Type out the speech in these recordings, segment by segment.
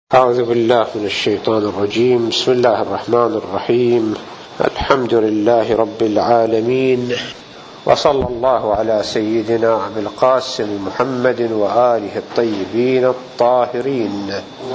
أعوذ بالله من الشيطان الرجيم. بسم الله الرحمن الرحيم. الحمد لله رب العالمين، وصلى الله على سيدنا أبي القاسم محمد وآله الطيبين الطاهرين.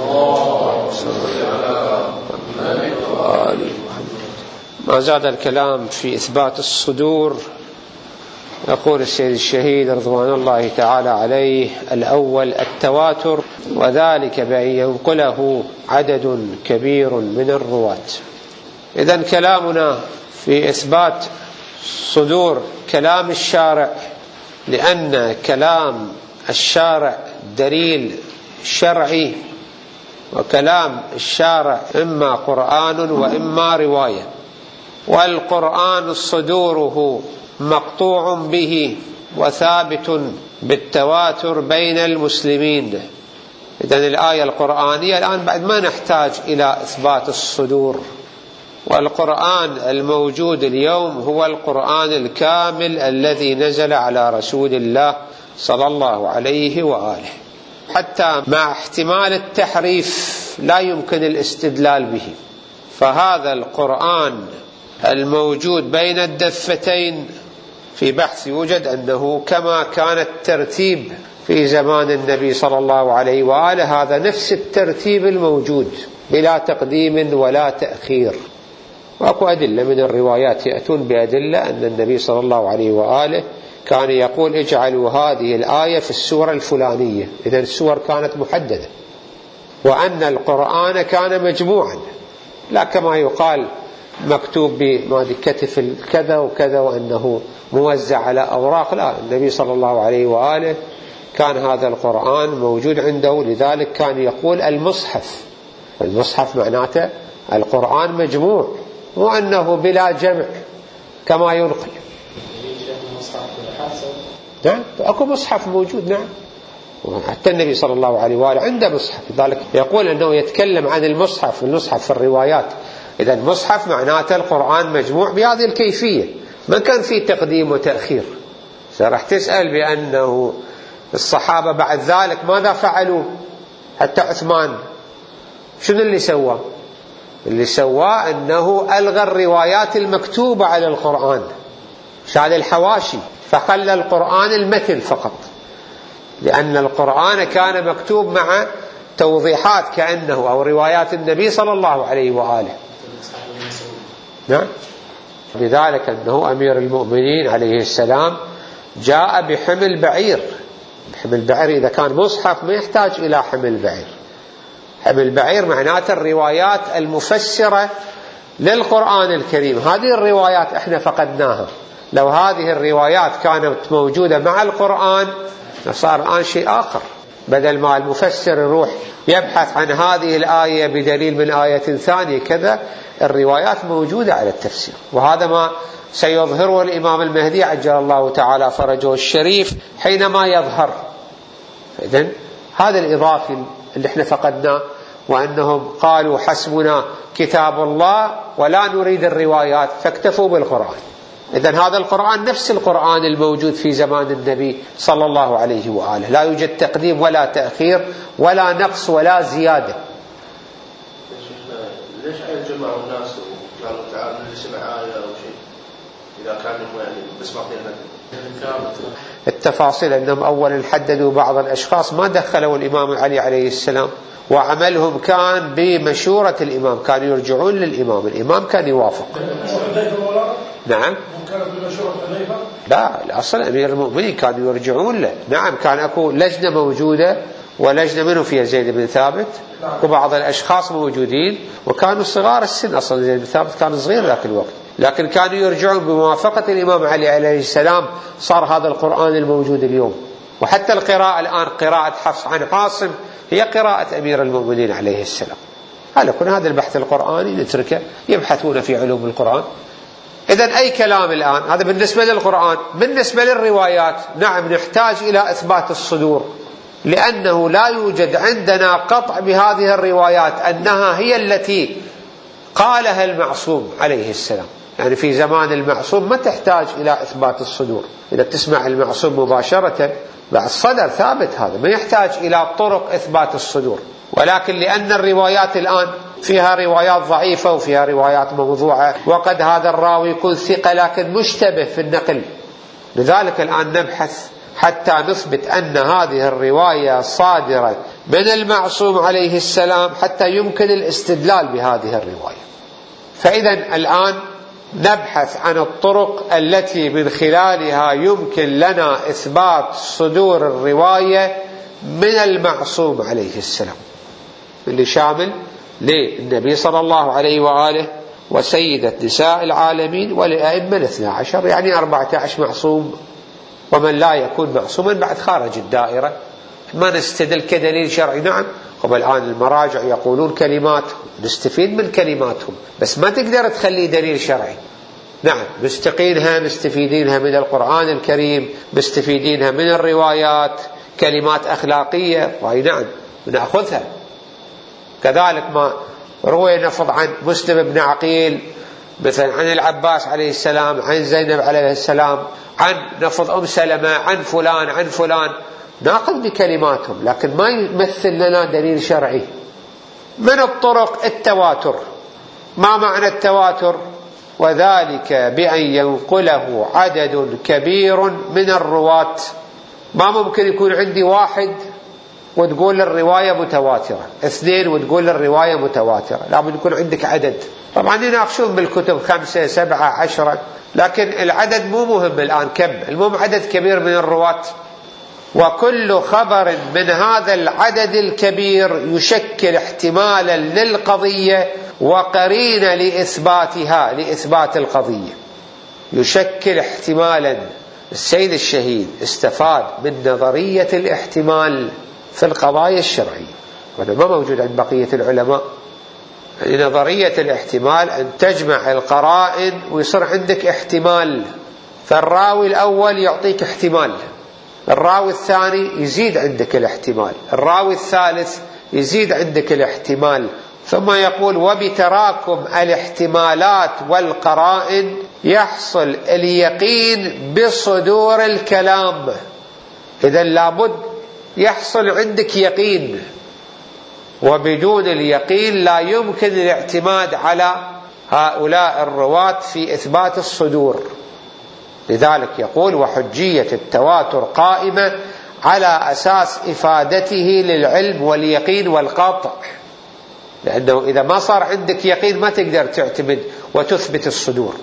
ما زاد الكلام في إثبات الصدور. يقول السيد الشهيد رضوان الله تعالى عليه: الأول التواتر، وذلك بأن ينقله عدد كبير من الرواة. إذن كلامنا في إثبات صدور كلام الشارع، لأن كلام الشارع دليل شرعي، وكلام الشارع إما قرآن وإما رواية، والقرآن صدوره مقطوع به وثابت بالتواتر بين المسلمين. إذن الآية القرآنية الآن بعد ما نحتاج إلى إثبات الصدور، والقرآن الموجود اليوم هو القرآن الكامل الذي نزل على رسول الله صلى الله عليه وآله، حتى مع احتمال التحريف لا يمكن الاستدلال به. فهذا القرآن الموجود بين الدفتين في بحث يوجد أنه كما كان الترتيب في زمان النبي صلى الله عليه وآله، هذا نفس الترتيب الموجود بلا تقديم ولا تأخير. وأكو أدلة من الروايات يأتون بأدلة أن النبي صلى الله عليه وآله كان يقول: اجعلوا هذه الآية في السورة الفلانية. إذن السور كانت محددة، وأن القرآن كان مجموعا، لا كما يقال مكتوب بكتف كذا وكذا وأنه موزع على أوراق. لا، النبي صلى الله عليه وآله كان هذا القرآن موجود عنده، لذلك كان يقول المصحف. المصحف معناته القرآن مجموع، وأنه بلا جمع كما ينقل. نعم، أكو مصحف موجود. نعم، حتى النبي صلى الله عليه وآله عنده مصحف، لذلك يقول أنه يتكلم عن المصحف. والمصحف في الروايات إذا المصحف معناته القرآن مجموع بهذه الكيفية، ما كان في تقديم وتأخير. راح تسأل بأنه الصحابة بعد ذلك ماذا فعلوا؟ حتى عثمان شنو اللي سواه؟ اللي سواه أنه ألغى الروايات المكتوبة على القرآن، شال الحواشي، فخلى القرآن المتن فقط، لأن القرآن كان مكتوب مع توضيحات كأنه أو روايات النبي صلى الله عليه وآله. نعم، لذلك أنه أمير المؤمنين عليه السلام جاء بحمل بعير. حمل بعير إذا كان مصحف ما يحتاج إلى حمل بعير. حمل بعير معناته الروايات المفسرة للقرآن الكريم. هذه الروايات احنا فقدناها. لو هذه الروايات كانت موجودة مع القرآن صار الآن شيء آخر. بدل ما المفسر يروح يبحث عن هذه الآية بدليل من آية ثانية كذا، الروايات موجودة على التفسير. وهذا ما سيظهره الإمام المهدي عجل الله تعالى فرجه الشريف حينما يظهر. إذن هذا الإضافي اللي احنا فقدناه، وأنهم قالوا حسبنا كتاب الله ولا نريد الروايات فاكتفوا بالقرآن. إذن هذا القرآن نفس القرآن الموجود في زمان النبي صلى الله عليه وآله، لا يوجد تقديم ولا تأخير ولا نقص ولا زيادة. ليش جمعوا الناس وقالوا تعالوا نسمع آية أو شيء إذا كانوا يعني بس التفاصيل أنهم أولا حددوا بعض الأشخاص ما دخلوا الإمام علي عليه السلام، وعملهم كان بمشورة الإمام، كانوا يرجعون للإمام، الإمام كان يوافق. نعم، لا، الأصل أمير المؤمنين كانوا يرجعون له. نعم، كان أكو لجنة موجودة، ولجنة منه فيها زيد بن ثابت وبعض الأشخاص موجودين، وكانوا صغار السن. أصلا زيد بن ثابت كان صغير ذاك الوقت، لكن كانوا يرجعون بموافقة الإمام علي عليه السلام. صار هذا القرآن الموجود اليوم. وحتى القراءة الآن قراءة حفص عن عاصم هي قراءة أمير المؤمنين عليه السلام. على كل هذا البحث القرآني نتركه، يبحثون في علوم القرآن. إذن أي كلام الآن هذا بالنسبة للقرآن. بالنسبة للروايات نعم نحتاج إلى إثبات الصدور، لأنه لا يوجد عندنا قطع بهذه الروايات أنها هي التي قالها المعصوم عليه السلام. يعني في زمان المعصوم ما تحتاج إلى إثبات الصدور. إذا تسمع المعصوم مباشرة بعد الصدر ثابت، هذا ما يحتاج إلى طرق إثبات الصدور. ولكن لأن الروايات الآن فيها روايات ضعيفة وفيها روايات موضوعة، وقد هذا الراوي يكون ثقة لكن مشتبه في النقل، لذلك الآن نبحث حتى نثبت أن هذه الرواية صادرة من المعصوم عليه السلام حتى يمكن الاستدلال بهذه الرواية. فإذا الآن نبحث عن الطرق التي من خلالها يمكن لنا إثبات صدور الرواية من المعصوم عليه السلام، اللي شامل للنبي صلى الله عليه وآله وسيدة نساء العالمين وللأئمة 12، يعني 14 معصوم، ومن لا يكون معصوما بعد خارج الدائرة ما نستدل كدليل شرعي. نعم، هم الآن المراجع يقولون كلمات نستفيد من كلماتهم، بس ما تقدر تخلي دليل شرعي. نعم، مستفيدينها من القرآن الكريم، مستفيدينها من الروايات، كلمات أخلاقية، وهي نعم نأخذها. كذلك ما روي نفض عن مسلم بن عقيل مثلا عن العباس عليه السلام، عن زينب عليه السلام، عن نفض أم سلمة، عن فلان، نأخذ بكلماتهم، لكن ما يمثل لنا دليل شرعي. من الطرق التواتر. ما معنى التواتر؟ وذلك بأن ينقله عدد كبير من الرواة. ما ممكن يكون عندي واحد وتقول الرواية متواترة، 2 وتقول الرواية متواترة، لابد يكون عندك عدد. طبعا يناقشون بالكتب 5 7 10، لكن العدد مو مهم الآن كم، المهم عدد كبير من الرواة. وكل خبر من هذا العدد الكبير يشكل احتمالا للقضية وقرينة لإثباتها، لإثبات القضية، يشكل احتمالا. السيد الشهيد استفاد من نظرية الاحتمال في القضايا الشرعية، وهذا ما موجود عند بقية العلماء. يعني نظرية الاحتمال أن تجمع القرائن ويصير عندك احتمال، فالراوي الأول يعطيك احتمال، الراوي الثاني يزيد عندك الاحتمال، الراوي الثالث يزيد عندك الاحتمال. ثم يقول وبتراكم الاحتمالات والقرائن يحصل اليقين بصدور الكلام. إذن لابد يحصل عندك يقين، وبدون اليقين لا يمكن الاعتماد على هؤلاء الرواة في إثبات الصدور. لذلك يقول وحجية التواتر قائمة على أساس إفادته للعلم واليقين والقطع، لأنه إذا ما صار عندك يقين ما تقدر تعتمد وتثبت الصدور.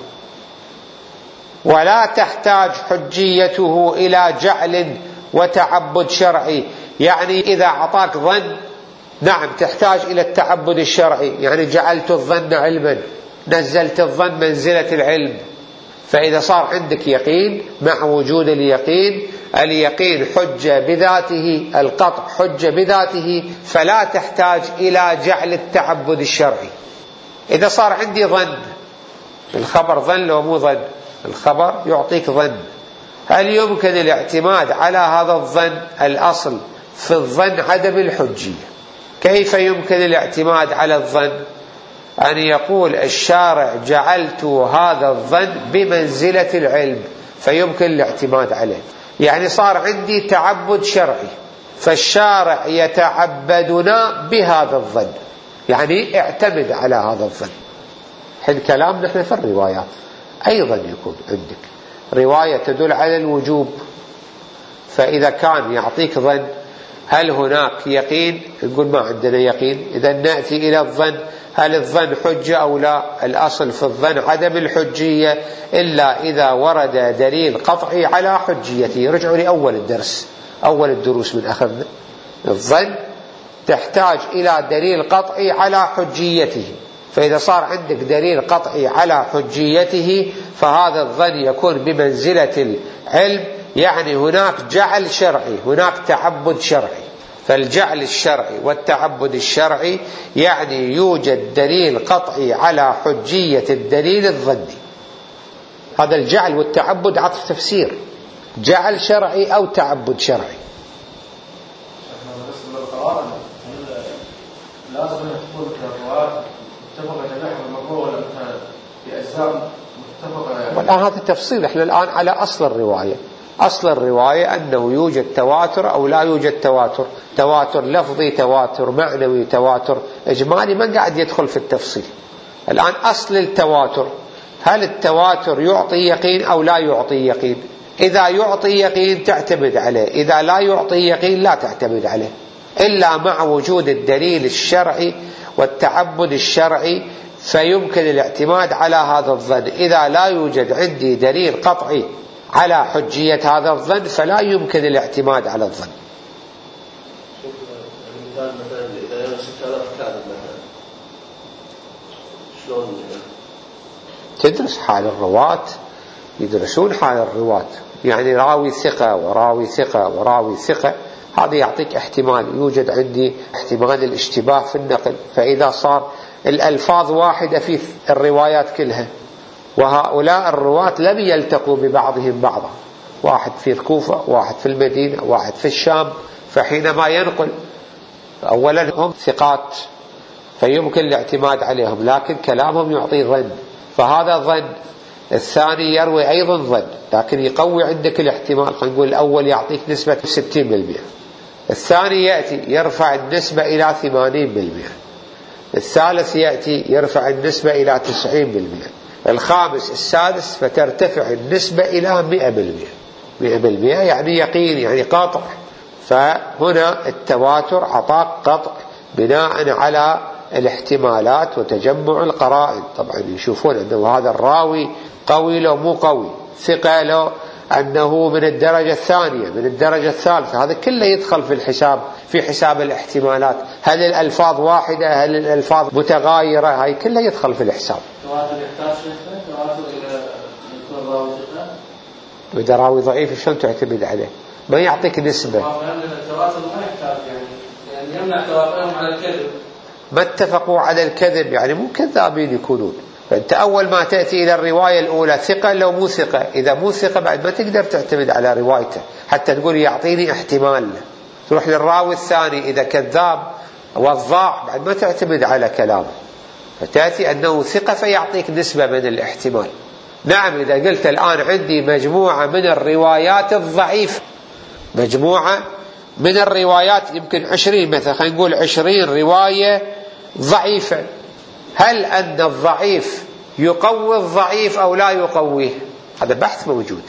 ولا تحتاج حجيته إلى جعل وتعبد شرعي، يعني إذا أعطاك ظن نعم تحتاج إلى التعبد الشرعي، يعني جعلت الظن علما، نزلت الظن منزلة العلم. فإذا صار عندك يقين مع وجود اليقين، اليقين حجة بذاته، القطع حجة بذاته، فلا تحتاج إلى جعل التعبد الشرعي. إذا صار عندي ظن، الخبر ظن لو مو ظن، الخبر يعطيك ظن، هل يمكن الاعتماد على هذا الظن؟ الأصل في الظن عدم الحجية. كيف يمكن الاعتماد على الظن؟ أن يقول الشارع جعلت هذا الظن بمنزلة العلم فيمكن الاعتماد عليه، يعني صار عندي تعبد شرعي، فالشارع يتعبدنا بهذا الظن، يعني اعتمد على هذا الظن. حين كلام نحن في الروايات أيضا يكون عندك رواية تدل على الوجوب، فإذا كان يعطيك ظن هل هناك يقين؟ نقول ما عندنا يقين، إذا نأتي إلى الظن، هل الظن حجة أو لا؟ الأصل في الظن عدم الحجية إلا إذا ورد دليل قطعي على حجيته. رجعوا لأول الدرس، أول الدروس من أخذنا، الظن تحتاج إلى دليل قطعي على حجيته، فإذا صار عندك دليل قطعي على حجيته فهذا الظن يكون بمنزلة العلم، يعني هناك جعل شرعي، هناك تعبد شرعي. فالجعل الشرعي والتعبد الشرعي يعني يوجد دليل قطعي على حجية الدليل الظني. هذا الجعل والتعبد عطف تفسير، جعل شرعي أو تعبد شرعي. لازم تكون الروايات متفقة جميعها بالمقروء ولا في أجزاء متفقة يعني. والآن هذا التفصيل، احنا الآن على أصل الرواية، أصل الرواية أنه يوجد تواتر أو لا يوجد تواتر، تواتر لفظي، تواتر معنوي، تواتر إجمالي، ما قاعد يدخل في التفصيل. الآن أصل التواتر، هل التواتر يعطي يقين أو لا يعطي يقين؟ إذا يعطي يقين تعتمد عليه، إذا لا يعطي يقين لا تعتمد عليه، إلا مع وجود الدليل الشرعي والتعبد الشرعي فيمكن الاعتماد على هذا الظن. إذا لا يوجد عندي دليل قطعي على حجية هذا الظن فلا يمكن الاعتماد على الظن. مثلا إذا 6000 كاذب مثلا شلون؟ تدرس حال الرواة، يدرسون حال الرواة، يعني راوي ثقة وراوي ثقة وراوي ثقة، هذا يعطيك احتمال، يوجد عندي احتمال الاشتباه في النقل. فإذا صار الألفاظ واحدة في الروايات كلها، وهؤلاء الرواة لم يلتقوا ببعضهم بعضا، واحد في الكوفة، واحد في المدينة، واحد في الشام، فحينما ينقل أولا هم ثقات فيمكن الاعتماد عليهم، لكن كلامهم يعطي ظن، فهذا ظن. الثاني يروي أيضا ظن، لكن يقوي عندك الاحتمال. خلينا نقول الأول يعطيك نسبة 60%، الثاني يأتي يرفع النسبة إلى 80%، الثالث يأتي يرفع النسبة إلى 90%، الخامس السادس فترتفع النسبة إلى 100%. 100% يعني يقين، يعني قطع. فهنا التواتر عطاك قطع بناء على الاحتمالات وتجمع القرائن. طبعا يشوفون أنه هذا الراوي قوي لو مو قوي، ثقة لو أنه من الدرجة الثانية، من الدرجة الثالثة، هذا كله يدخل في الحساب، في حساب الاحتمالات. هل الألفاظ واحدة، هل الألفاظ متغايرة، هاي كلها يدخل في الحساب. وإذا راوي ضعيف شلون تعتمد عليه؟ ما يعطيك نسبة. يعني يمنع توافقهم على الكذب. ما اتفقوا على الكذب، يعني مو كذابين يكونون. فأنت أول ما تأتي إلى الرواية الأولى ثقة لو مو ثقة، إذا مو ثقة بعد ما تقدر تعتمد على روايته حتى تقول يعطيني احتمال. تروح للراوي الثاني إذا كذاب وضاع بعد ما تعتمد على كلامه، فتأتي أنه ثقة فيعطيك نسبة من الاحتمال. نعم، إذا قلت الآن عندي مجموعة من الروايات الضعيفة، مجموعة من الروايات يمكن 20 مثلا، خلينا نقول 20 رواية ضعيفة، هل أن الضعيف يقوي الضعيف أو لا يقويه؟ هذا بحث موجود.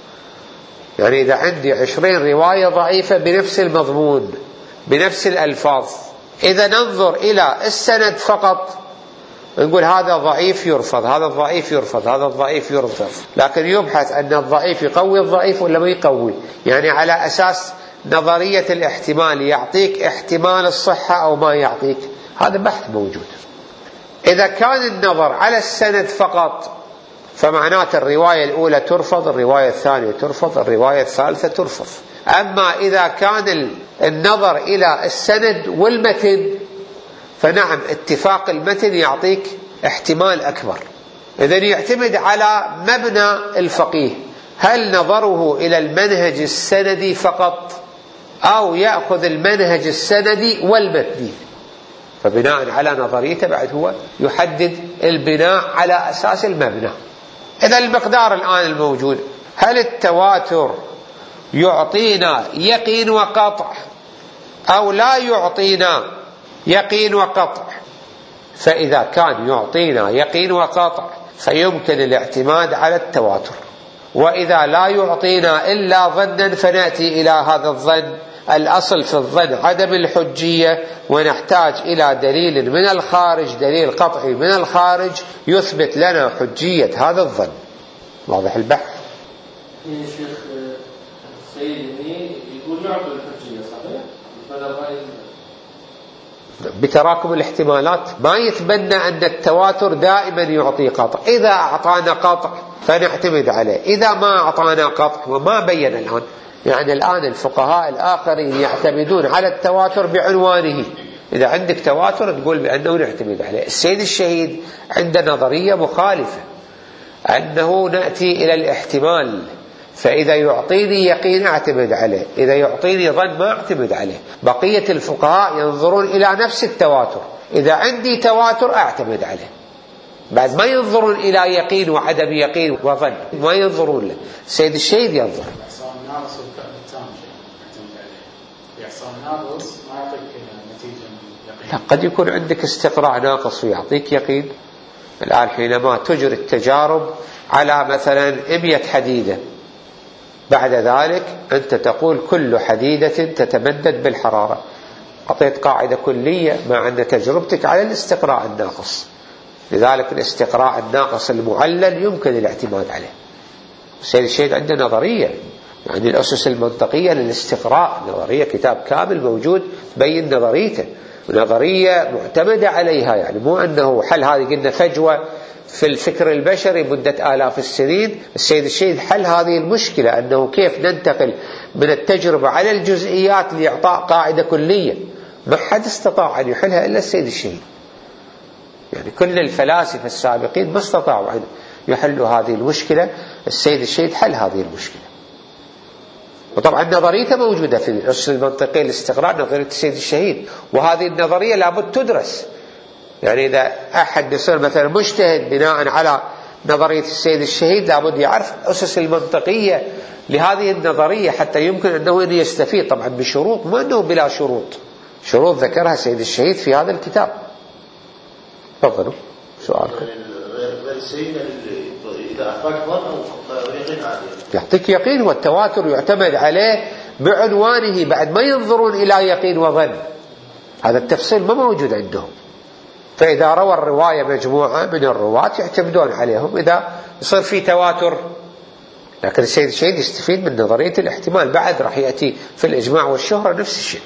يعني إذا عندي 20 رواية ضعيفة بنفس المضمون بنفس الألفاظ، إذا ننظر إلى السند فقط نقول هذا ضعيف يرفض، هذا الضعيف يرفض، هذا الضعيف يرفض، لكن يبحث أن الضعيف يقوي الضعيف ولا ما يقوي، يعني على أساس نظرية الاحتمال يعطيك احتمال الصحة أو ما يعطيك. هذا بحث موجود. إذا كان النظر على السند فقط فمعنات الرواية الأولى ترفض، الرواية الثانية ترفض، الرواية الثالثة ترفض. أما إذا كان النظر إلى السند والمتن فنعم، اتفاق المتن يعطيك احتمال أكبر. إذن يعتمد على مبنى الفقيه، هل نظره إلى المنهج السندي فقط أو يأخذ المنهج السندي والمتني، فبناء على نظريته بعد هو يحدد البناء على أساس المبنى. إذا المقدار الآن الموجود، هل التواتر يعطينا يقين وقطع أو لا يعطينا يقين وقطع؟ فإذا كان يعطينا يقين وقطع فيمكن الاعتماد على التواتر، وإذا لا يعطينا إلا ظنا فنأتي إلى هذا الظن. الأصل في الظن عدم الحجية، ونحتاج إلى دليل من الخارج، دليل قطعي من الخارج يثبت لنا حجية هذا الظن. واضح البحث؟ الشيخ سيدني يقول نعطي الحجية صحيح؟ بتراكم الاحتمالات ما يتبنى أن التواتر دائما يعطي قطع. إذا أعطانا قطع فنعتمد عليه، إذا ما أعطانا قطع وما بين الآن، يعني الآن الفقهاء الآخرين يعتمدون على التواتر بعنوانه. إذا عندك تواتر تقول بأنه نعتمد عليه. السيد الشهيد عنده نظرية مخالفة، أنه نأتي إلى الاحتمال، فإذا يعطيني يقين أعتمد عليه، إذا يعطيني ظن ما أعتمد عليه. بقية الفقهاء ينظرون إلى نفس التواتر، إذا عندي تواتر أعتمد عليه، بعد ما ينظرون إلى يقين وعدم يقين وظن، ما ينظرون له. السيد الشهيد ينظر ناقص ما يعطيك نتيجة يقين. لا، قد يكون عندك استقراء ناقص ويعطيك يقين. الآن حينما تجري التجارب على مثلا 100 حديدة، بعد ذلك أنت تقول كل حديدة تتمدد بالحرارة، أعطيت قاعدة كلية مع أن تجربتك على الاستقراء الناقص. لذلك الاستقراء الناقص المعلل يمكن الاعتماد عليه. السيد الشهيد عنده نظرية، يعني الأسس المنطقية للاستقراء، نظرية كتاب كامل موجود تبين نظريته، ونظرية معتمدة عليها، يعني مو أنه حل هذه قلنا فجوة في الفكر البشري مدة آلاف السنين. السيد الشهيد حل هذه المشكلة، أنه كيف ننتقل من التجربة على الجزئيات لإعطاء قاعدة كلية. ما حد استطاع أن يحلها إلا السيد الشهيد، يعني كل الفلاسفة السابقين ما استطاعوا أن يحلوا هذه المشكلة. السيد الشهيد حل هذه المشكلة، وطبعا نظريته موجودة في الأسس المنطقية للاستقراء، نظرية السيد الشهيد، وهذه النظرية لابد تدرس. يعني إذا أحد يصير مثلا مجتهد بناء على نظرية السيد الشهيد لابد يعرف الأسس المنطقية لهذه النظرية حتى يمكن أنه يستفيد، طبعا بشروط، ما أنه بلا شروط، شروط ذكرها السيد الشهيد في هذا الكتاب. تفضلوا سؤالكم. غير السيد إذا أعطاك ظن أو يقين عادي يعطيك يقين، والتواتر يعتمد عليه بعنوانه، بعد ما ينظرون إلى يقين وظن، هذا التفصيل ما موجود عندهم. فإذا روى الرواية مجموعة من الرواة يعتمدون عليهم إذا يصير في تواتر. لكن السيد الشهيد يستفيد من نظرية الاحتمال، بعد راح يأتي في الإجماع والشهرة نفس الشيء.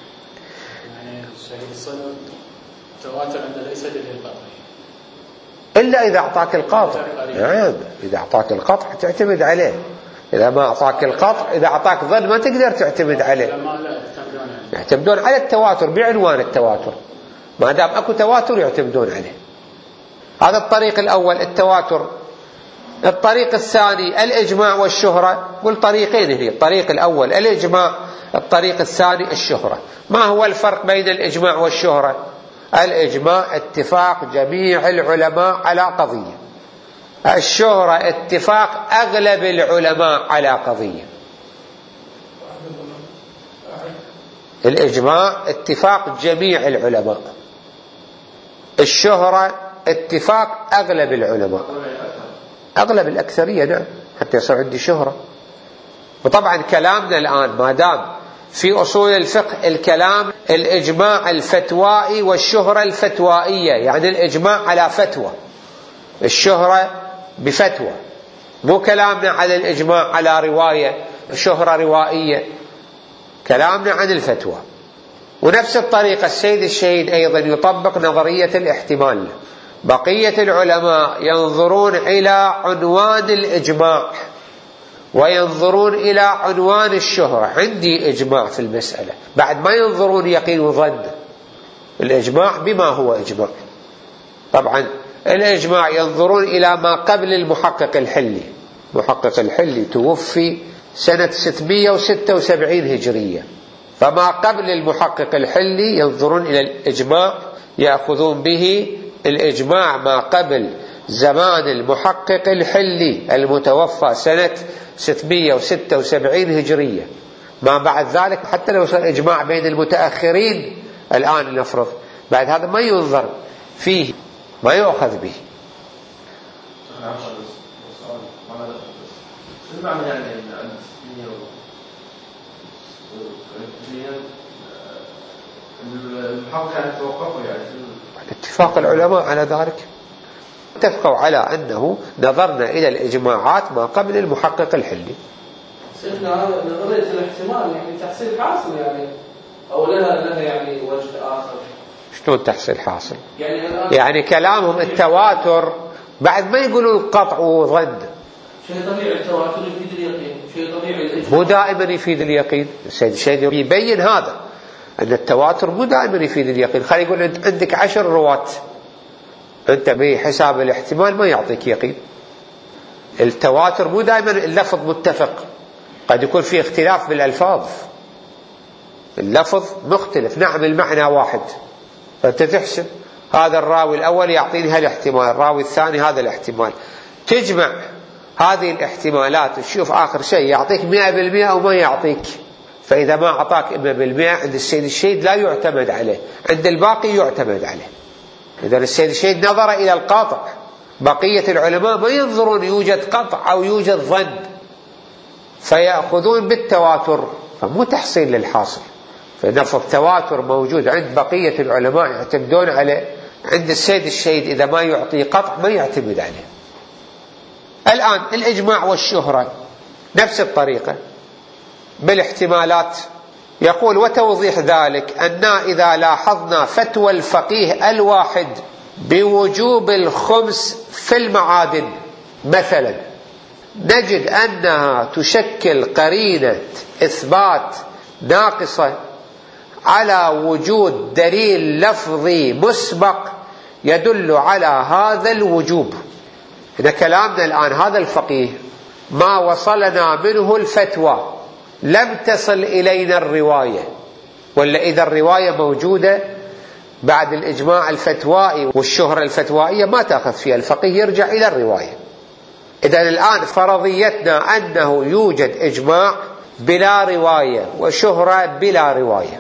يعني الشهيد الصدر التواتر عنده ليس دليل قطعي إلا إذا أعطاك القاطع. نعم، إذا أعطاك القطع تعتمد عليه. إذا ما أعطاك القطع، إذا أعطاك ظن ما تقدر تعتمد عليه. يعتمدون على التواتر بعنوان التواتر، ما دام أكو تواتر يعتمدون عليه. هذا الطريق الأول التواتر. الطريق الثاني الإجماع والشهرة، والطريقين هي، الطريق الأول الإجماع، الطريق الثاني الشهرة. ما هو الفرق بين الإجماع والشهرة؟ الإجماع اتفاق جميع العلماء على قضية، الشهرة اتفاق أغلب العلماء على قضية. الإجماع اتفاق جميع العلماء، الشهرة اتفاق أغلب العلماء، أغلب الأكثرية، نعم، حتى يصير عندي شهرة. وطبعا كلامنا الآن ما دام في أصول الفقه الكلام الإجماع الفتوائي والشهرة الفتوائية، يعني الإجماع على فتوى، الشهرة بفتوى، مو كلامنا على الإجماع على رواية شهرة روائية، كلامنا عن الفتوى. ونفس الطريقة السيد الشهيد أيضا يطبق نظرية الاحتمال. بقية العلماء ينظرون إلى عنوان الإجماع وينظرون إلى عنوان الشهرة. عندي إجماع في المسألة، بعد ما ينظرون يقين وظن. الإجماع بما هو إجماع، طبعا الإجماع ينظرون إلى ما قبل المحقق الحلي. محقق الحلي توفي سنة 676 هجرية، فما قبل المحقق الحلي ينظرون إلى الإجماع، يأخذون به الإجماع ما قبل زمان المحقق الحلي المتوفى سنة 676 هجرية. ما بعد ذلك حتى لو صار إجماع بين المتأخرين الآن نفرض، بعد هذا ما ينظر فيه، ما يؤخذ به. شو معنى يعني المحقق يعني توقفوا يعني اتفاق العلماء على ذلك، اتفقوا على أنه نظرنا إلى الإجماعات ما قبل المحقق الحلي. سيدنا نظرية الاحتمال يعني تحصيل حاصل يعني، أو لها يعني وجه آخر. شلون تحصيل حاصل؟ يعني كلامهم التواتر بعد ما يقولوا القطع وظن. شيء طبيعي التواتر يفيد اليقين، شيء طبيعي الإجماع مو دائما يفيد اليقين. السيد الشهيد يبين هذا، أن التواتر مو دائما يفيد اليقين. خلي يقول أنت عندك 10 رواة، أنت بحساب الاحتمال ما يعطيك يقين. التواتر مو دائما اللفظ متفق، قد يكون في اختلاف بالألفاظ، اللفظ مختلف، نعم المعنى واحد، فأنت تحسب هذا الراوي الأول يعطيني هالاحتمال، الراوي الثاني هذا الاحتمال، تجمع هذه الاحتمالات وتشوف آخر شيء يعطيك 100% أو ما يعطيك. فإذا ما أعطاك 100% عند السيد الشهيد لا يعتمد عليه، عند الباقي يعتمد عليه. إذا السيد الشهيد نظر إلى القاطع، بقية العلماء ما ينظرون يوجد قطع أو يوجد ظن، فيأخذون بالتواتر، فمو تحصيل للحاصل. فنفرض تواتر موجود عند بقية العلماء يعتمدون عليه، عند السيد الشهيد إذا ما يعطي قطع ما يعتمد عليه. الآن الإجماع والشهرة نفس الطريقة بالاحتمالات. يقول وتوضيح ذلك أن إذا لاحظنا فتوى الفقيه الواحد بوجوب الخمس في المعادن مثلا، نجد أنها تشكل قرينة إثبات ناقصة على وجود دليل لفظي مسبق يدل على هذا الوجوب. إذا كلامنا الآن هذا الفقيه ما وصلنا منه الفتوى، لم تصل إلينا الرواية، ولا إذا الرواية موجودة بعد الإجماع الفتوائي والشهرة الفتوائية ما تأخذ فيها، الفقيه يرجع إلى الرواية. إذا الآن فرضيتنا أنه يوجد إجماع بلا رواية وشهرة بلا رواية.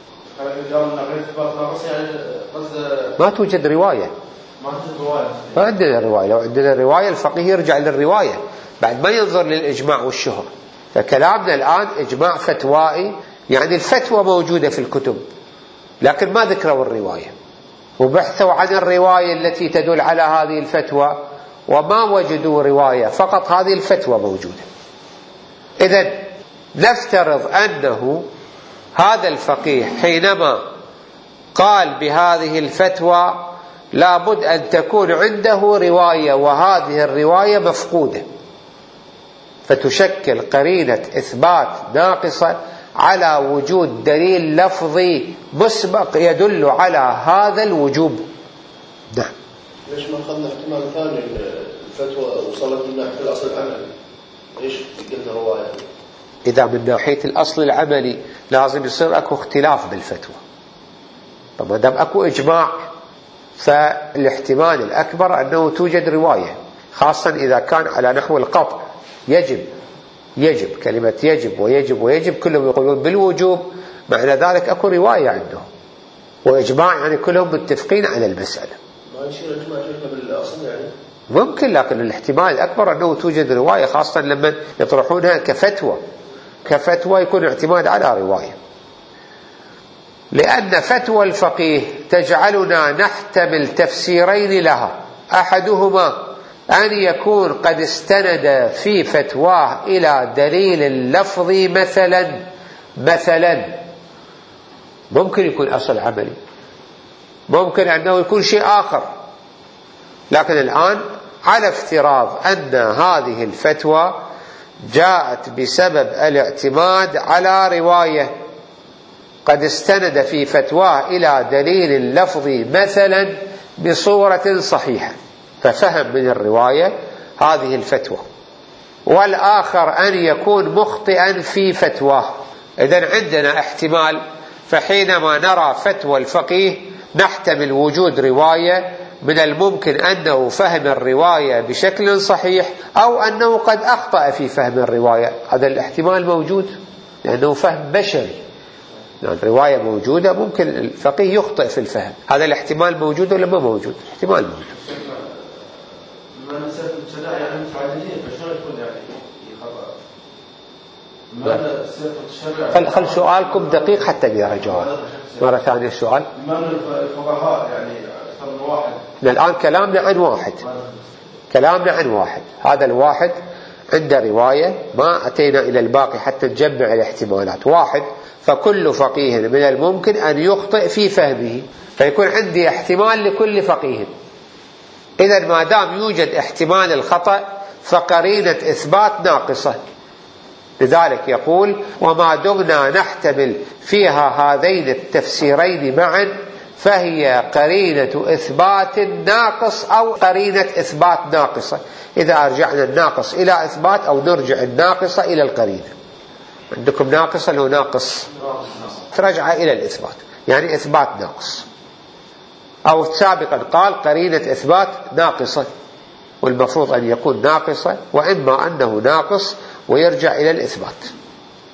ما توجد رواية، ما عندنا رواية. لو عندنا رواية الفقيه يرجع للرواية بعد ما ينظر للإجماع والشهرة. فكلامنا الآن إجماع فتوائي، يعني الفتوى موجودة في الكتب لكن ما ذكروا الرواية، وبحثوا عن الرواية التي تدل على هذه الفتوى وما وجدوا رواية، فقط هذه الفتوى موجودة. إذن نفترض أنه هذا الفقيه حينما قال بهذه الفتوى لابد أن تكون عنده رواية، وهذه الرواية مفقودة، فتشكل قرينة إثبات ناقصة على وجود دليل لفظي مسبق يدل على هذا الوجوب. نعم. ليش ما أخذنا احتمال ثاني؟ الفتوى وصلت من ناحية الأصل العملي، ليش قلنا رواية؟ إذا من ناحية الأصل العملي لازم يصير أكو اختلاف بالفتوى. طب ما دام أكو إجماع فالاحتمال الأكبر أنه توجد رواية، خاصة إذا كان على نحو القطع. يجب كلمة يجب ويجب ويجب كلهم يقولون بالوجوب، معنى ذلك أكو رواية عندهم وإجماع، يعني كلهم متفقين على المسألة. ما يصير إجماع بالأصل يعني ممكن، لكن الاحتمال الأكبر أنه توجد رواية، خاصة لما يطرحونها كفتوى يكون اعتماد على رواية. لأن فتوى الفقيه تجعلنا نحتمل تفسيرين لها، أحدهما أن يكون قد استند في فتواه إلى دليل لفظي مثلا ممكن يكون أصل عملي، ممكن أنه يكون شيء آخر، لكن الآن على افتراض أن هذه الفتوى جاءت بسبب الاعتماد على رواية قد استند في فتواه إلى دليل لفظي مثلا بصورة صحيحة، ففهم من الرواية هذه الفتوى. والآخر أن يكون مخطئا في فتواه. إذن عندنا احتمال، فحينما نرى فتوى الفقيه نحتمل وجود رواية، من الممكن أنه فهم الرواية بشكل صحيح أو أنه قد أخطأ في فهم الرواية. هذا الاحتمال موجود لأنه فهم بشري، يعني الرواية موجودة، ممكن الفقيه يخطئ في الفهم. هذا الاحتمال موجود ولا ما موجود؟ احتمال موجود. ما مسألة الشرائع يعني متعددين، فشلون يكون يعني خطأ؟ خل سؤالكم دقيق حتى أقدر أجاوب مرة ثانية. السؤال من الفقهاء يعني أكثر من واحد؟ الآن كلامنا عن واحد، هذا الواحد عنده رواية، ما أتينا إلى الباقي حتى نجمع الاحتمالات. واحد، فكل فقيه من الممكن أن يخطئ في فهمه، فيكون عندي احتمال لكل فقيه. إذا ما دام يوجد احتمال الخطأ فقرينة إثبات ناقصة. لذلك يقول وما دمنا نحتمل فيها هذين التفسيرين معا فهي قرينة إثبات ناقص أو قرينة إثبات ناقصة. إذا أرجعنا الناقص إلى إثبات أو نرجع الناقصة إلى القرينة. عندكم ناقصة لو ناقص ترجع إلى الإثبات، يعني إثبات ناقص، أو سابقا قال قرينة إثبات ناقصة، والمفروض أن يكون ناقصة، وإما أنه ناقص ويرجع إلى الإثبات.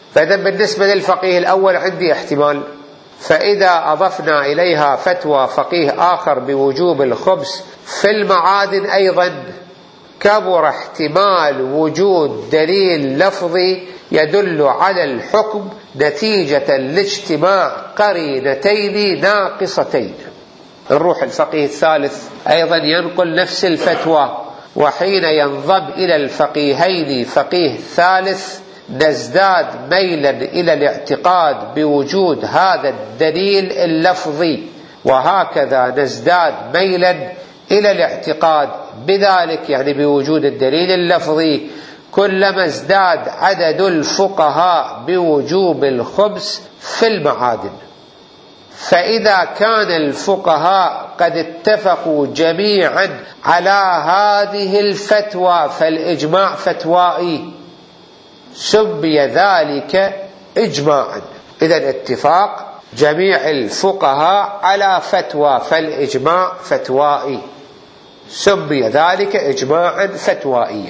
فإذا بالنسبة للفقيه الأول عندي احتمال، فإذا أضفنا إليها فتوى فقيه آخر بوجوب الخبز في المعادن أيضا كبر احتمال وجود دليل لفظي يدل على الحكم نتيجة لاجتماع قرينتين ناقصتين. نروح الفقيه الثالث أيضا ينقل نفس الفتوى، وحين ينضم إلى الفقيهين فقيه ثالث نزداد ميلا إلى الاعتقاد بوجود هذا الدليل اللفظي، وهكذا نزداد ميلا إلى الاعتقاد بذلك، يعني بوجود الدليل اللفظي، كلما ازداد عدد الفقهاء بوجوب الخبز في المعادن. فإذا كان الفقهاء قد اتفقوا جميعا على هذه الفتوى فالإجماع فتوائي، سمي ذلك إجماعا. إذا اتفاق جميع الفقهاء على فتوى فالإجماع فتوائي، سمي ذلك إجماعا فتوائيا.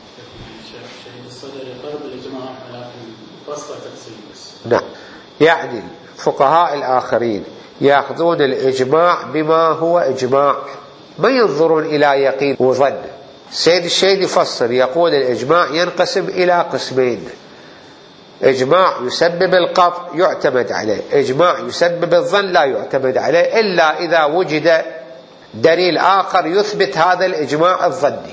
نعم، يعني الفقهاء الآخرين يأخذون الإجماع بما هو إجماع، ما ينظرون إلى يقين وظن. السيد الشهيد يفصل يقول الإجماع ينقسم إلى قسمين: إجماع يسبب القطع يعتمد عليه، إجماع يسبب الظن لا يعتمد عليه إلا إذا وجد دليل آخر يثبت هذا الإجماع الظني.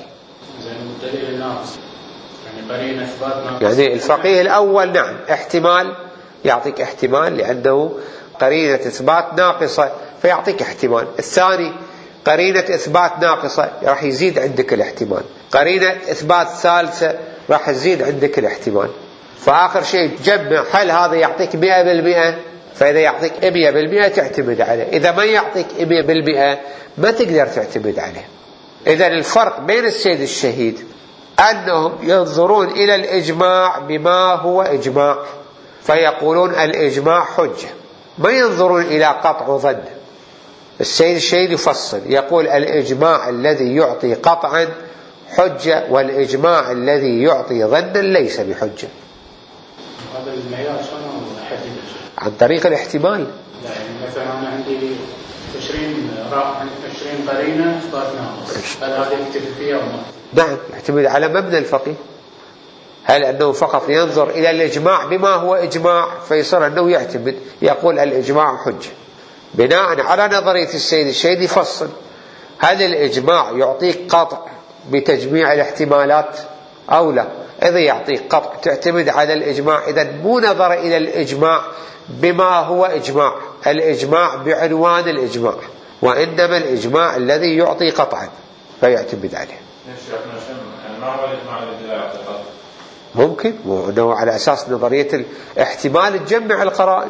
يعني الفقيه الأول نعم احتمال، يعطيك احتمال لأنه قرينة إثبات ناقصة فيعطيك احتمال. الثاني قرينة إثبات ناقصة راح يزيد عندك الاحتمال، قرينة إثبات ثالثة راح يزيد عندك الاحتمال. فآخر شيء تجمع، هل هذا يعطيك 100%؟ فإذا يعطيك 100% تعتمد عليه، إذا ما يعطيك 100% ما تقدر تعتمد عليه. إذا الفرق بين السيد الشهيد أنهم ينظرون إلى الإجماع بما هو إجماع فيقولون الإجماع حجة، ما ينظرون إلى قطع ظن. السيد الشهيد يفصل يقول الإجماع الذي يعطي قطعا حجة، والإجماع الذي يعطي ظنا ليس بحجة. هذا المعيار شلون نحدده؟ عن طريق الاحتمال. يعني مثلا أنا عندي 20 قرينة إثبات ناقص، هل هذه يكتب فيها أو ما؟ نعم، يعتمد على مبنى الفقيه. هل أنه فقط ينظر إلى الإجماع بما هو إجماع فيصير أنه يعتمد يقول الإجماع حجة. بناء على نظرية السيد الشهيد يفصل هل الإجماع يعطيك قطع بتجميع الاحتمالات أو لا. إذا يعطيك قطع تعتمد على الإجماع، إذا مو نظر إلى الإجماع بما هو إجماع، الإجماع بعنوان الإجماع، وإنما الإجماع الذي يعطي قطعا فيعتمد عليه. ما هو الإجماع الذي لا يعطي قطع؟ ممكن وأنه على أساس نظرية الاحتمال تجمع القرائن.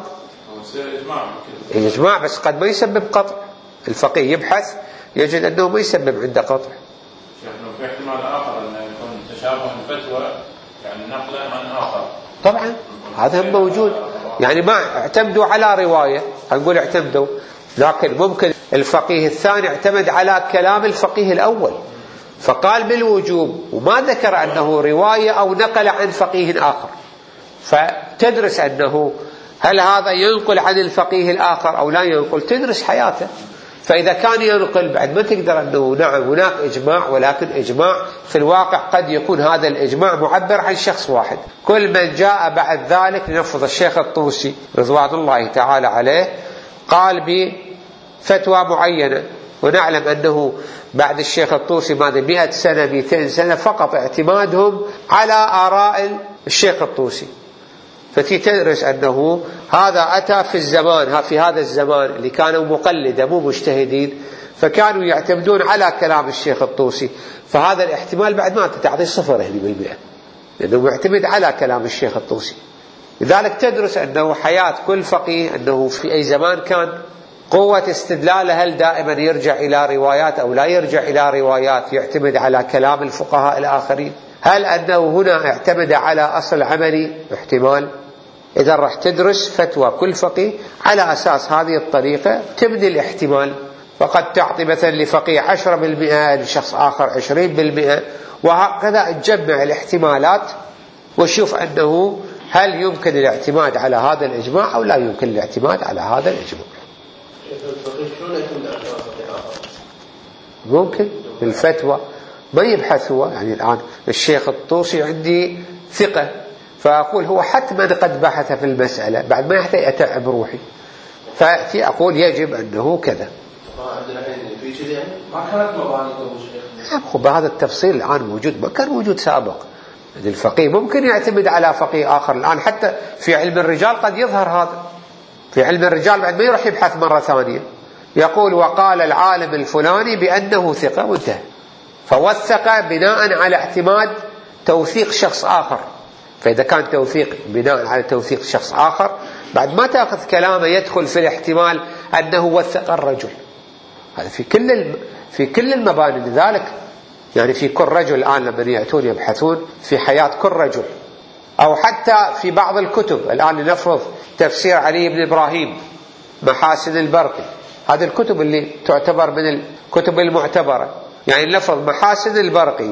إجماع بس قد ما يسبب قطع، الفقيه يبحث يجد أنه ما يسبب عنده قطع. في احتمال آخر أنه يكون تشابه الفتوى يعني نقلا عن آخر. طبعا هذا موجود، يعني ما اعتمدوا على رواية، هنقول اعتمدوا، لكن ممكن الفقيه الثاني اعتمد على كلام الفقيه الأول فقال بالوجوب وما ذكر أنه رواية أو نقل عن فقيه آخر، فتدرس أنه هل هذا ينقل عن الفقيه الآخر أو لا ينقل، تدرس حياته. فإذا كان ينقل بعد ما تقدر أنه نعم هناك إجماع، ولكن إجماع في الواقع قد يكون هذا الإجماع معبر عن شخص واحد. كل من جاء بعد ذلك نفذ الشيخ الطوسي رضوان الله تعالى عليه قال بفتوى معينة، ونعلم أنه بعد الشيخ الطوسي ماذا 100 سنة 200 سنة فقط اعتمادهم على آراء الشيخ الطوسي. فتدرس أنه هذا أتى في الزمان، في هذا الزمان اللي كانوا مقلدة مو مجتهدين، فكانوا يعتمدون على كلام الشيخ الطوسي، فهذا الاحتمال بعد ما تعطي 0% لأنه يعتمد على كلام الشيخ الطوسي. لذلك تدرس أنه حياة كل فقيه أنه في أي زمان كان قوة استدلاله هل دائما يرجع إلى روايات أو لا يرجع إلى روايات، يعتمد على كلام الفقهاء الآخرين، هل أنه هنا اعتمد على أصل عملي، احتمال. إذا راح تدرس فتوى كل فقيه على أساس هذه الطريقة تبني الاحتمال، فقد تعطي مثلا لفقيه 10% لشخص آخر 20%، وهكذا تجمع الاحتمالات وشوف أنه هل يمكن الاعتماد على هذا الإجماع أو لا يمكن الاعتماد على هذا الإجماع. ممكن بالفتوى ما يبحث هو، يعني الآن الشيخ الطوسي عندي ثقة، فأقول هو حتما قد بحث في المسألة بعد ما يحتاج أتعب روحي، فأتي أقول يجب أنه كذا. ما كانت مباني أبو شيخ. بهذا التفصيل الآن موجود، ما كان موجود سابق. الفقيه ممكن يعتمد على فقيه آخر. الآن حتى في علم الرجال قد يظهر هذا. في علم الرجال بعد ما يروح يبحث مرة ثانية يقول وقال العالم الفلاني بأنه ثقة وانتهى، فوثق بناء على اعتماد توثيق شخص آخر. فإذا كان توثيق بناء على توثيق شخص آخر بعد ما تأخذ كلامه يدخل في الاحتمال أنه وثق الرجل. هذا في كل المباني. لذلك يعني في كل رجل الآن لما يأتون يبحثون في حياة كل رجل، أو حتى في بعض الكتب الآن لنفرض تفسير علي بن إبراهيم محاسن البرقي، هذه الكتب اللي تعتبر من الكتب المعتبرة. يعني لنفرض محاسن البرقي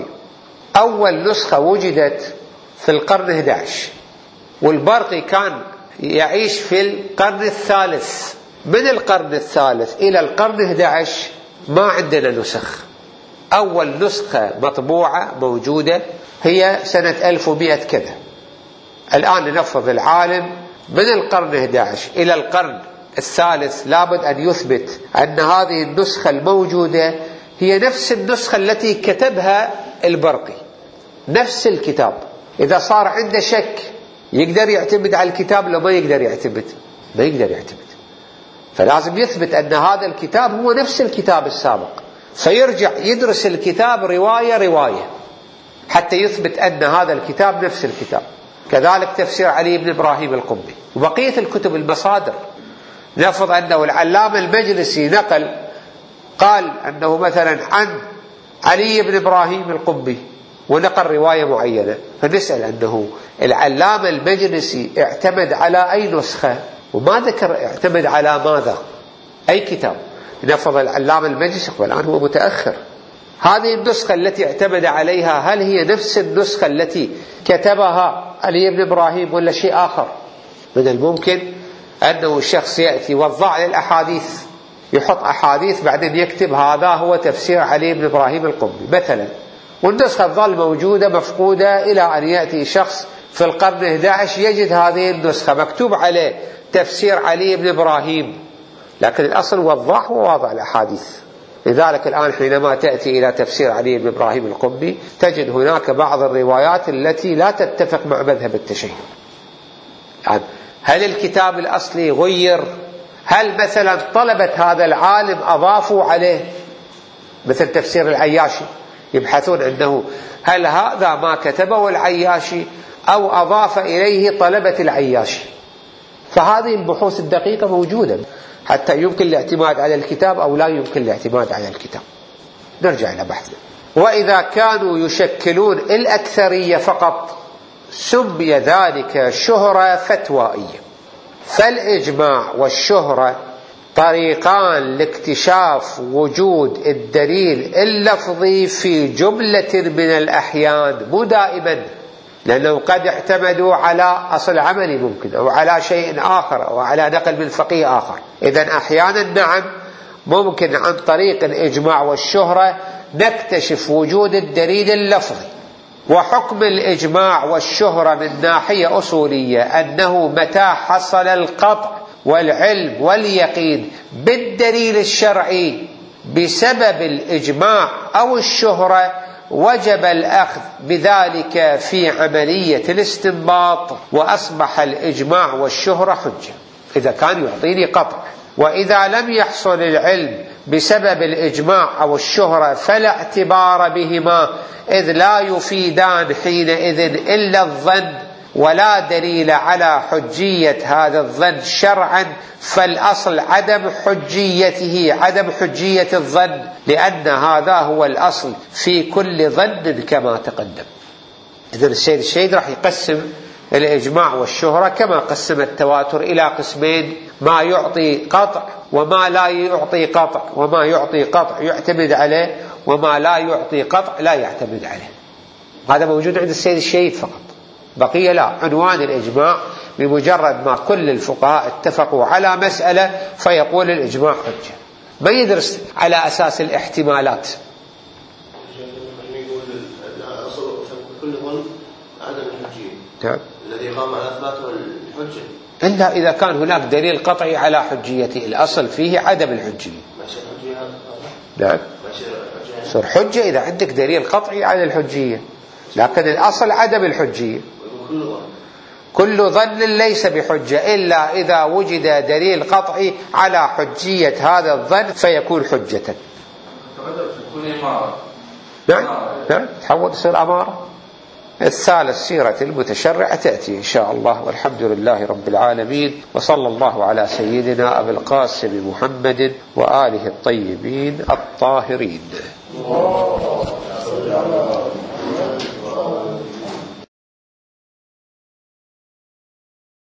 أول نسخة وجدت في القرن 11، والبرقي كان يعيش في القرن الثالث. من القرن الثالث إلى القرن 11 ما عندنا نسخ. أول نسخة مطبوعة موجودة هي سنة 1100 كذا. الآن لنفرض العالم من القرن 11 إلى القرن الثالث لابد أن يثبت أن هذه النسخة الموجودة هي نفس النسخة التي كتبها البرقي، نفس الكتاب. إذا صار عنده شك يقدر يعتمد على الكتاب لو ما يقدر يعتمد؟ ما يقدر يعتمد. فلازم يثبت أن هذا الكتاب هو نفس الكتاب السابق، فيرجع يدرس الكتاب رواية حتى يثبت أن هذا الكتاب نفس الكتاب. كذلك تفسير علي بن إبراهيم القبي وبقية الكتب المصادر. نفرض أنه العلامة المجلسي نقل قال أنه مثلا عن علي بن إبراهيم القبي ونقل رواية معينة، فنسأل أنه العلامة المجلسي اعتمد على أي نسخة وما ذكر اعتمد على ماذا، أي كتاب. نفرض العلامة المجلسي والآن هو متأخر، هذه النسخة التي اعتمد عليها هل هي نفس النسخة التي كتبها علي بن إبراهيم ولا شيء آخر؟ من الممكن أنه الشخص يأتي وضع للأحاديث، يحط أحاديث بعدين يكتب هذا هو تفسير علي بن إبراهيم القبي مثلا، والنسخة تظل موجودة مفقودة إلى أن يأتي شخص في القرن 11 يجد هذه النسخة مكتوب عليه تفسير علي بن إبراهيم، لكن الأصل وضعه وواضع الأحاديث. لذلك الآن حينما تأتي إلى تفسير علي بن إبراهيم القبي تجد هناك بعض الروايات التي لا تتفق مع مذهب التشيع. يعني هل الكتاب الأصلي غير؟ هل مثلا طلبة هذا العالم أضافوا عليه؟ مثل تفسير العياشي يبحثون أنه هل هذا ما كتبه العياشي أو أضاف إليه طلبة العياشي. فهذه البحوث الدقيقة موجودة حتى يمكن الاعتماد على الكتاب أو لا يمكن الاعتماد على الكتاب. نرجع إلى بحثنا. وإذا كانوا يشكلون الأكثرية فقط سمي ذلك شهرة فتوائية. فالإجماع والشهرة طريقان لاكتشاف وجود الدليل اللفظي في جملة من الأحيان، مو دائما، لأنه قد اعتمدوا على أصل عملي ممكن أو على شيء آخر أو على نقل من فقيه آخر. إذن أحيانا نعم ممكن عن طريق الإجماع والشهرة نكتشف وجود الدليل اللفظي. وحكم الإجماع والشهرة من ناحية أصولية أنه متى حصل القطع والعلم واليقين بالدليل الشرعي بسبب الإجماع أو الشهرة وجب الأخذ بذلك في عملية الاستنباط، وأصبح الإجماع والشهرة حجة إذا كان يعطيني قطع. وإذا لم يحصل العلم بسبب الإجماع أو الشهرة فلا اعتبار بهما، إذ لا يفيدان حينئذ إلا الظن، ولا دليل على حجية هذا الظن شرعا، فالأصل عدم حجيته، عدم حجية الظن، لأن هذا هو الأصل في كل ظن كما تقدم. إذن السيد الشهيد راح يقسم الإجماع والشهرة كما قسم التواتر إلى قسمين: ما يعطي قطع وما لا يعطي قطع، وما يعطي قطع يعتمد عليه وما لا يعطي قطع لا يعتمد عليه. هذا موجود عند السيد الشهيد فقط. بقية لا، عنوان الإجماع بمجرد ما كل الفقهاء اتفقوا على مسألة فيقول الإجماع حجة، ما يدرس على أساس الاحتمالات. كل ظن عدم الحجية الذي قام على أثباته الحجة إلا إذا كان هناك دليل قطعي على حجيته، الأصل فيه عدم الحجية. نعم صار حجة إذا عندك دليل قطعي على الحجية، لكن الأصل عدم الحجية. كل ظن ليس بحجة إلا إذا وجد دليل قطعي على حجية هذا الظن فيكون حجة. نعم تحول تصير أمارة. الثالث سيرة المتشرع تأتي إن شاء الله، والحمد لله رب العالمين، وصلى الله على سيدنا أبي القاسم محمد وآله الطيبين الطاهرين.